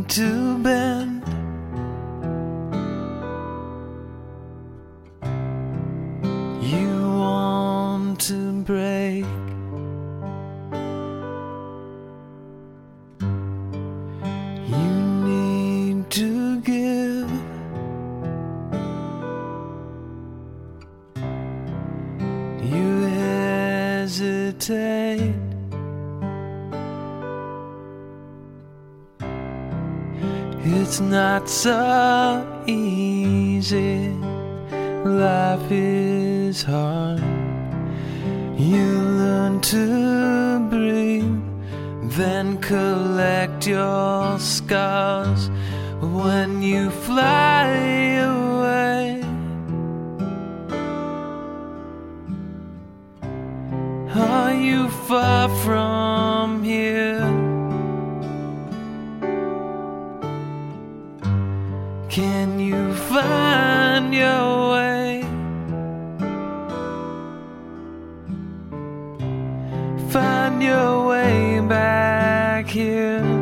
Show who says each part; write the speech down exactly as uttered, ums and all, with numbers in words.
Speaker 1: to bend. You want to break. You need to give. You hesitate. It's not so easy. Life is hard. You learn to breathe, then collect your scars when you fly away. Are you far from here? Can you find your way? Find your way back here.